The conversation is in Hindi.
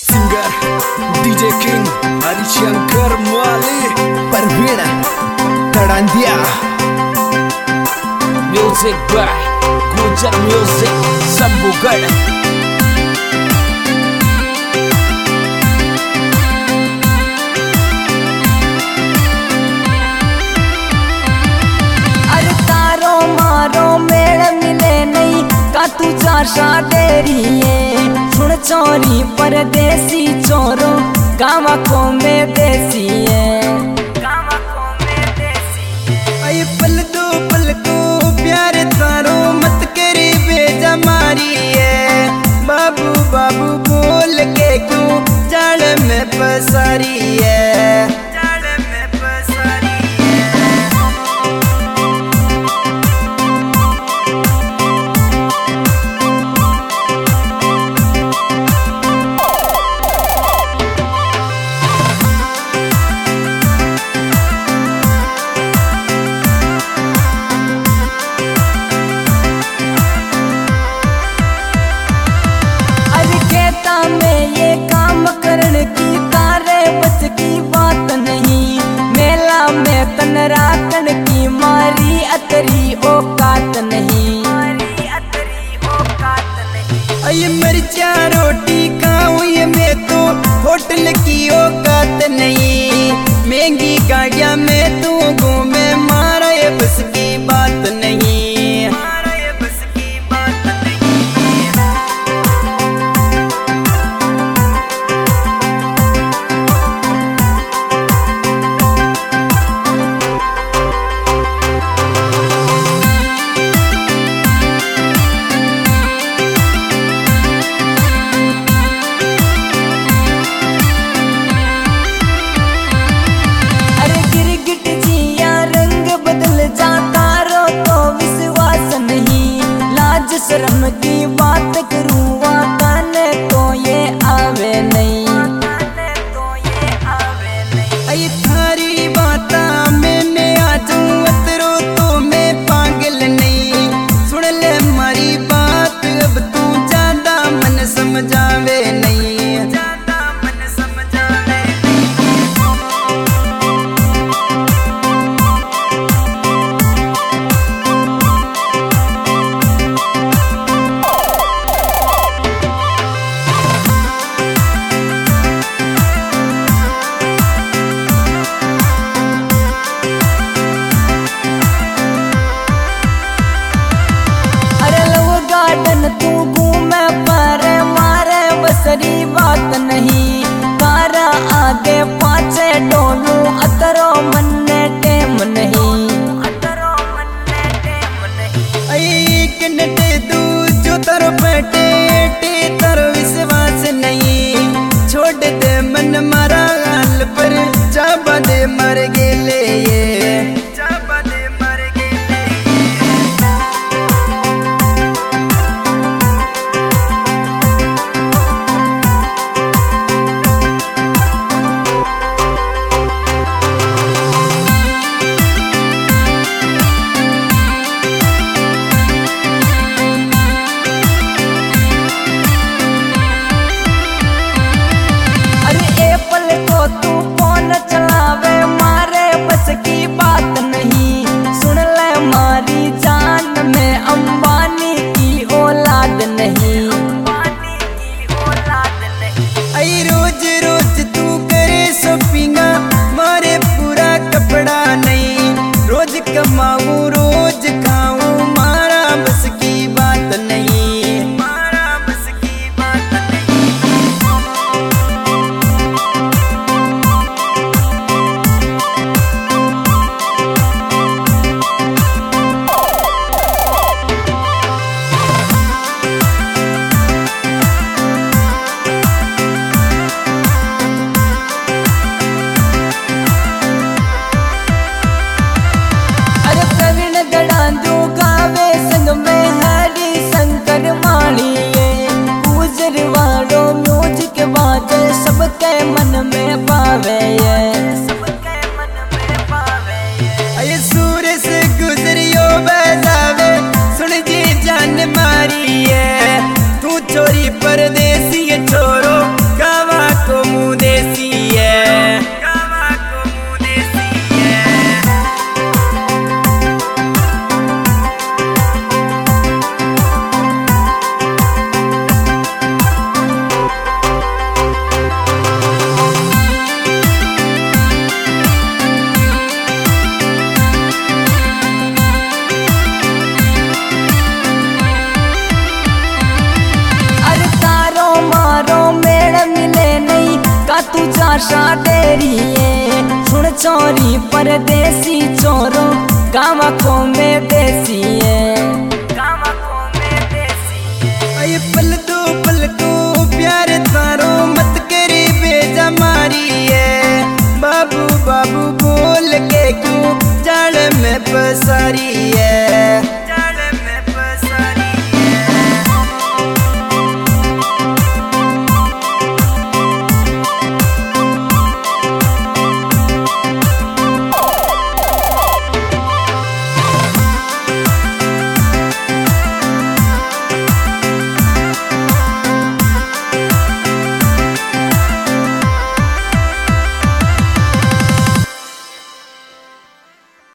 Singer DJ king Harishankar Mali Parveen Tadandiya music by Gujar music Shambhugarh. तू चाशा डेरिए सुन चोरी परदेसी चोरो गावा को में देसी आई पल को प्यार तारो मत करी बेजा मारी है। बाबू बाबू बोल के क्यों जाल में पसारी है। में ये काम करने की तारे बस की बात नहीं। मेला में तन राखन की मारी अतरी औकात नहीं। ये मिर्चा रोटी खाऊं ये मैं तो होटल की औकात नहीं। महंगी गाड़ियां में तू घूमे मारा ये बस की बात नहीं। शर्म की बात करूँ काने तो ये आवे नहीं। आई थारी बाता में मैं आ जाऊं अतरो तो मैं पागल नहीं। सुन ले मारी बात अब तू ज्यादा मन समझावे नहीं। तू जाशा देरी है सुन चोरी परदेसी चोरो गावा को में देसी है गावा को में देसी है पल को प्यार तारो मत करी बेजा मारी है बाबू बाबू बोल के क्यों जाल में पसारी है